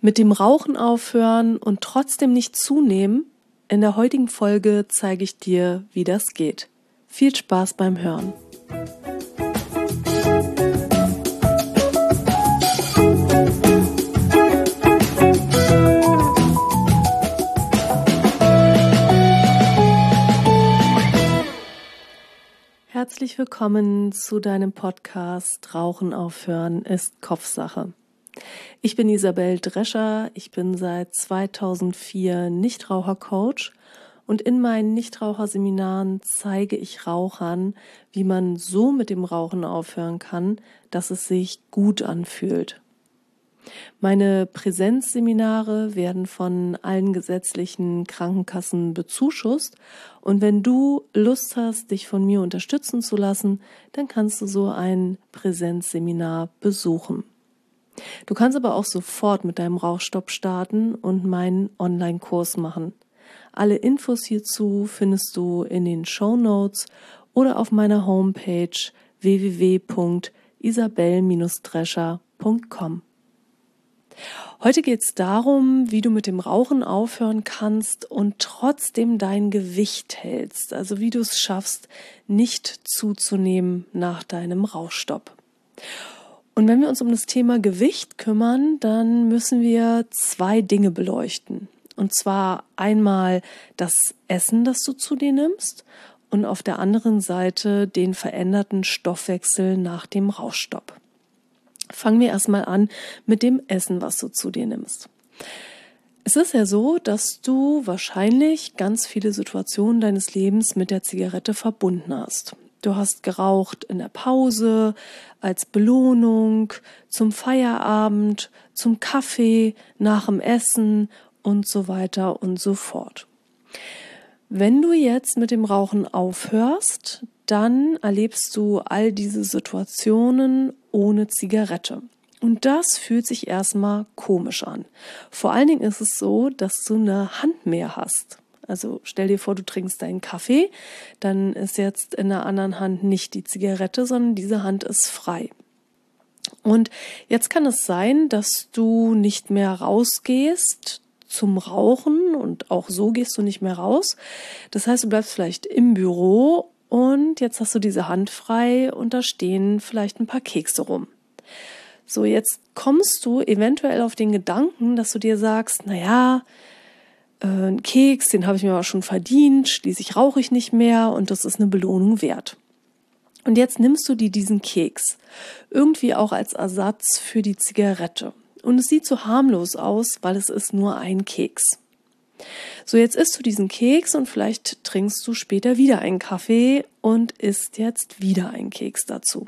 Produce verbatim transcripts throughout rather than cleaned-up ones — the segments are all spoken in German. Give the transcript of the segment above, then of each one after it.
Mit dem Rauchen aufhören und trotzdem nicht zunehmen? In der heutigen Folge zeige ich dir, wie das geht. Viel Spaß beim Hören. Herzlich willkommen zu deinem Podcast Rauchen aufhören ist Kopfsache. Ich bin Isabel Drescher, ich bin seit zweitausendvier Nichtrauchercoach und in meinen Nichtraucherseminaren zeige ich Rauchern, wie man so mit dem Rauchen aufhören kann, dass es sich gut anfühlt. Meine Präsenzseminare werden von allen gesetzlichen Krankenkassen bezuschusst und wenn du Lust hast, dich von mir unterstützen zu lassen, dann kannst du so ein Präsenzseminar besuchen. Du kannst aber auch sofort mit deinem Rauchstopp starten und meinen Online-Kurs machen. Alle Infos hierzu findest du in den Shownotes oder auf meiner Homepage w w w punkt isabel Bindestrich drescher punkt com. Heute geht es darum, wie du mit dem Rauchen aufhören kannst und trotzdem dein Gewicht hältst. Also wie du es schaffst, nicht zuzunehmen nach deinem Rauchstopp. Und wenn wir uns um das Thema Gewicht kümmern, dann müssen wir zwei Dinge beleuchten. Und zwar einmal das Essen, das du zu dir nimmst, und auf der anderen Seite den veränderten Stoffwechsel nach dem Rauchstopp. Fangen wir erstmal an mit dem Essen, was du zu dir nimmst. Es ist ja so, dass du wahrscheinlich ganz viele Situationen deines Lebens mit der Zigarette verbunden hast. Du hast geraucht in der Pause, als Belohnung, zum Feierabend, zum Kaffee, nach dem Essen und so weiter und so fort. Wenn du jetzt mit dem Rauchen aufhörst, dann erlebst du all diese Situationen ohne Zigarette. Und das fühlt sich erstmal komisch an. Vor allen Dingen ist es so, dass du eine Hand mehr hast. Also stell dir vor, du trinkst deinen Kaffee, dann ist jetzt in der anderen Hand nicht die Zigarette, sondern diese Hand ist frei. Und jetzt kann es sein, dass du nicht mehr rausgehst zum Rauchen und auch so gehst du nicht mehr raus. Das heißt, du bleibst vielleicht im Büro und jetzt hast du diese Hand frei und da stehen vielleicht ein paar Kekse rum. So, jetzt kommst du eventuell auf den Gedanken, dass du dir sagst, naja, äh, ein Keks, den habe ich mir aber schon verdient, schließlich rauche ich nicht mehr und das ist eine Belohnung wert. Und jetzt nimmst du dir diesen Keks, irgendwie auch als Ersatz für die Zigarette. Und es sieht so harmlos aus, weil es ist nur ein Keks. So, jetzt isst du diesen Keks und vielleicht trinkst du später wieder einen Kaffee und isst jetzt wieder einen Keks dazu.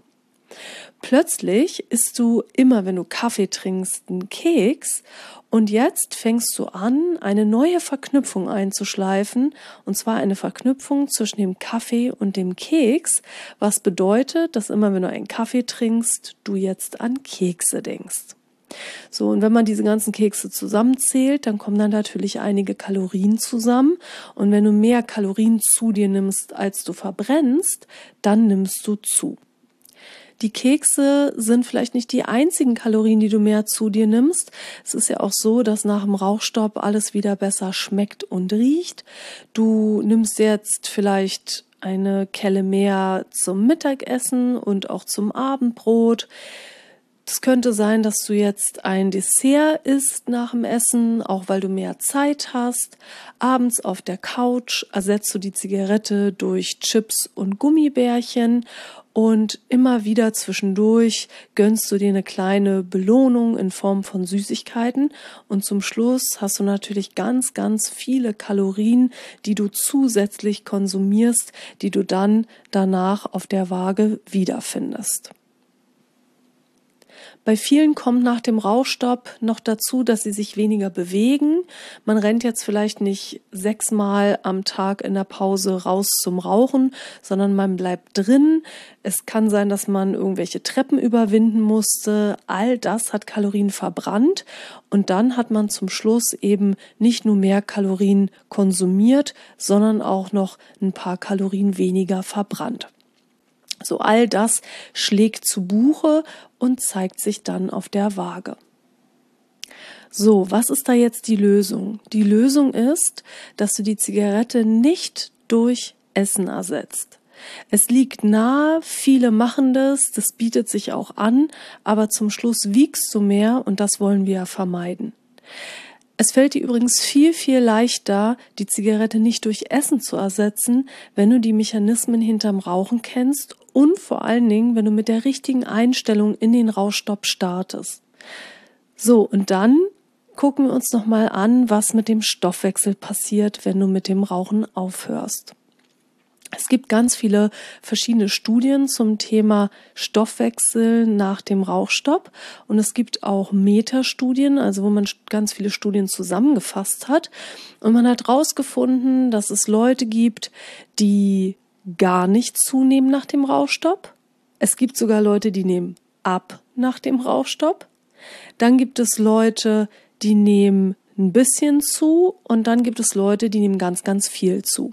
Plötzlich isst du immer, wenn du Kaffee trinkst, einen Keks und jetzt fängst du an, eine neue Verknüpfung einzuschleifen und zwar eine Verknüpfung zwischen dem Kaffee und dem Keks, was bedeutet, dass immer, wenn du einen Kaffee trinkst, du jetzt an Kekse denkst. So, und wenn man diese ganzen Kekse zusammenzählt, dann kommen dann natürlich einige Kalorien zusammen und wenn du mehr Kalorien zu dir nimmst, als du verbrennst, dann nimmst du zu. Die Kekse sind vielleicht nicht die einzigen Kalorien, die du mehr zu dir nimmst. Es ist ja auch so, dass nach dem Rauchstopp alles wieder besser schmeckt und riecht. Du nimmst jetzt vielleicht eine Kelle mehr zum Mittagessen und auch zum Abendbrot. Es könnte sein, dass du jetzt ein Dessert isst nach dem Essen, auch weil du mehr Zeit hast. Abends auf der Couch ersetzt du die Zigarette durch Chips und Gummibärchen und immer wieder zwischendurch gönnst du dir eine kleine Belohnung in Form von Süßigkeiten und zum Schluss hast du natürlich ganz, ganz viele Kalorien, die du zusätzlich konsumierst, die du dann danach auf der Waage wiederfindest. Bei vielen kommt nach dem Rauchstopp noch dazu, dass sie sich weniger bewegen. Man rennt jetzt vielleicht nicht sechsmal am Tag in der Pause raus zum Rauchen, sondern man bleibt drin. Es kann sein, dass man irgendwelche Treppen überwinden musste. All das hat Kalorien verbrannt und dann hat man zum Schluss eben nicht nur mehr Kalorien konsumiert, sondern auch noch ein paar Kalorien weniger verbrannt. So all das schlägt zu Buche und zeigt sich dann auf der Waage. So, was ist da jetzt die Lösung? Die Lösung ist, dass du die Zigarette nicht durch Essen ersetzt. Es liegt nahe, viele machen das, das bietet sich auch an, aber zum Schluss wiegst du mehr und das wollen wir ja vermeiden. Es fällt dir übrigens viel, viel leichter, die Zigarette nicht durch Essen zu ersetzen, wenn du die Mechanismen hinterm Rauchen kennst und vor allen Dingen, wenn du mit der richtigen Einstellung in den Rauchstopp startest. So, und dann gucken wir uns nochmal an, was mit dem Stoffwechsel passiert, wenn du mit dem Rauchen aufhörst. Es gibt ganz viele verschiedene Studien zum Thema Stoffwechsel nach dem Rauchstopp und es gibt auch Metastudien, also wo man ganz viele Studien zusammengefasst hat und man hat herausgefunden, dass es Leute gibt, die gar nicht zunehmen nach dem Rauchstopp. Es gibt sogar Leute, die nehmen ab nach dem Rauchstopp. Dann gibt es Leute, die nehmen ein bisschen zu und dann gibt es Leute, die nehmen ganz, ganz viel zu.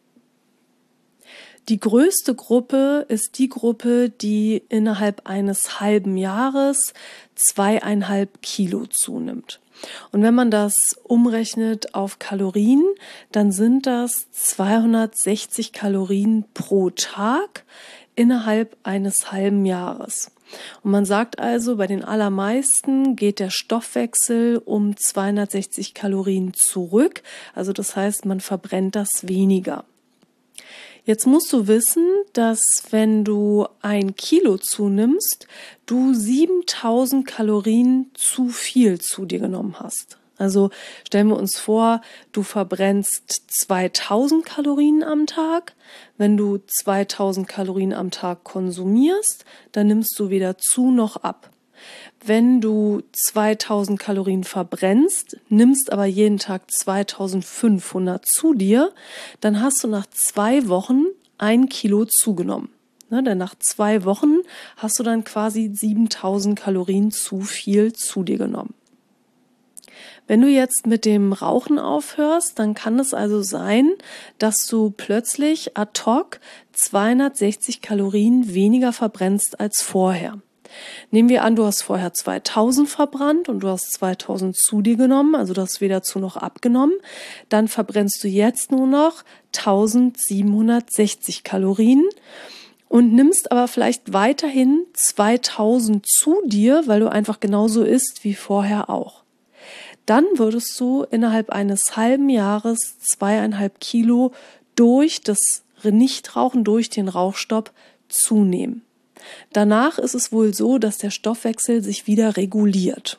Die größte Gruppe ist die Gruppe, die innerhalb eines halben Jahres zweieinhalb Kilo zunimmt. Und wenn man das umrechnet auf Kalorien, dann sind das zweihundertsechzig Kalorien pro Tag innerhalb eines halben Jahres. Und man sagt also, bei den allermeisten geht der Stoffwechsel um zweihundertsechzig Kalorien zurück. Also das heißt, man verbrennt das weniger. Jetzt musst du wissen, dass wenn du ein Kilo zunimmst, du siebentausend Kalorien zu viel zu dir genommen hast. Also stellen wir uns vor, du verbrennst zweitausend Kalorien am Tag. Wenn du zweitausend Kalorien am Tag konsumierst, dann nimmst du weder zu noch ab. Wenn du zweitausend Kalorien verbrennst, nimmst aber jeden Tag zweitausendfünfhundert zu dir, dann hast du nach zwei Wochen ein Kilo zugenommen. Ne, denn nach zwei Wochen hast du dann quasi siebentausend Kalorien zu viel zu dir genommen. Wenn du jetzt mit dem Rauchen aufhörst, dann kann es also sein, dass du plötzlich ad hoc zweihundertsechzig Kalorien weniger verbrennst als vorher. Nehmen wir an, du hast vorher zweitausend verbrannt und du hast zweitausend zu dir genommen, also du hast weder zu noch abgenommen, dann verbrennst du jetzt nur noch eintausendsiebenhundertsechzig Kalorien und nimmst aber vielleicht weiterhin zweitausend zu dir, weil du einfach genauso isst wie vorher auch. Dann würdest du innerhalb eines halben Jahres zweieinhalb Kilo durch das Nichtrauchen, durch den Rauchstopp zunehmen. Danach ist es wohl so, dass der Stoffwechsel sich wieder reguliert.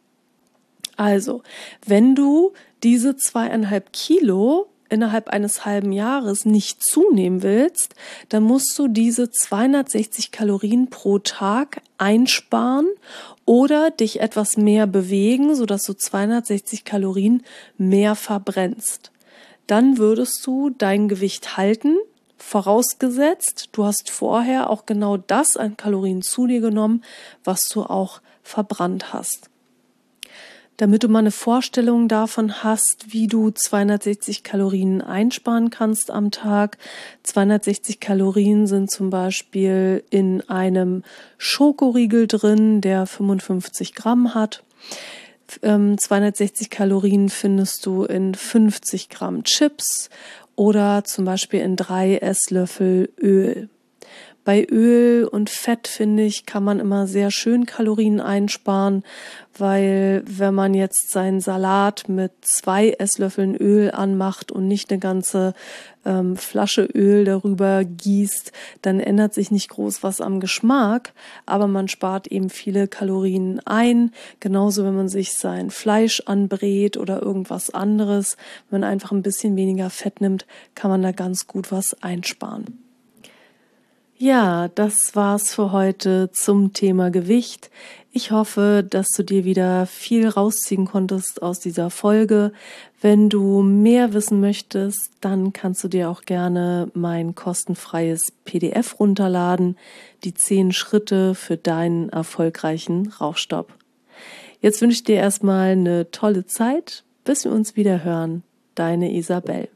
Also, wenn du diese zweieinhalb Kilo innerhalb eines halben Jahres nicht zunehmen willst, dann musst du diese zweihundertsechzig Kalorien pro Tag einsparen oder dich etwas mehr bewegen, sodass du zweihundertsechzig Kalorien mehr verbrennst. Dann würdest du dein Gewicht halten, vorausgesetzt, du hast vorher auch genau das an Kalorien zu dir genommen, was du auch verbrannt hast. Damit du mal eine Vorstellung davon hast, wie du zweihundertsechzig Kalorien einsparen kannst am Tag. zweihundertsechzig Kalorien sind zum Beispiel in einem Schokoriegel drin, der fünfundfünfzig Gramm hat. Ähm, zweihundertsechzig Kalorien findest du in fünfzig Gramm Chips oder zum Beispiel in drei Esslöffel Öl. Bei Öl und Fett, finde ich, kann man immer sehr schön Kalorien einsparen, weil wenn man jetzt seinen Salat mit zwei Esslöffeln Öl anmacht und nicht eine ganze ähm, Flasche Öl darüber gießt, dann ändert sich nicht groß was am Geschmack, aber man spart eben viele Kalorien ein. Genauso, wenn man sich sein Fleisch anbrät oder irgendwas anderes. Wenn man einfach ein bisschen weniger Fett nimmt, kann man da ganz gut was einsparen. Ja, das war's für heute zum Thema Gewicht. Ich hoffe, dass du dir wieder viel rausziehen konntest aus dieser Folge. Wenn du mehr wissen möchtest, dann kannst du dir auch gerne mein kostenfreies P D F runterladen, die zehn Schritte für deinen erfolgreichen Rauchstopp. Jetzt wünsche ich dir erstmal eine tolle Zeit, bis wir uns wieder hören. Deine Isabel.